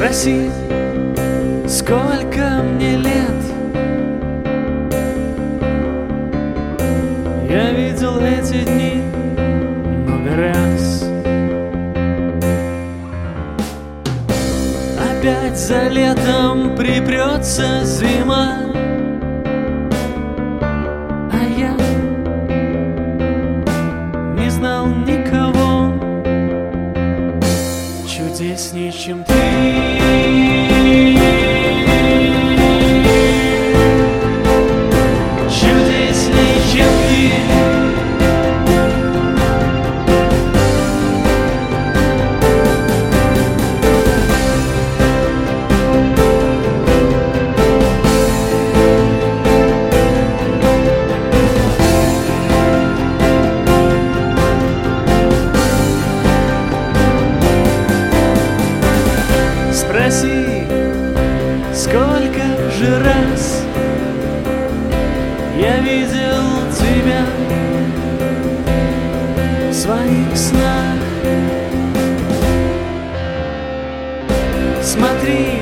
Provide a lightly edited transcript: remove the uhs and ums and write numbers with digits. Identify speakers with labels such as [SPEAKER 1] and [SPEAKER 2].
[SPEAKER 1] Спроси, сколько мне лет. Я видел эти дни много раз. Опять за летом припрется зима, а я не знал никого чудесней, чем ты. Чудесней, чем ты. Спроси, сколько же раз я видел тебя в своих снах. Смотри,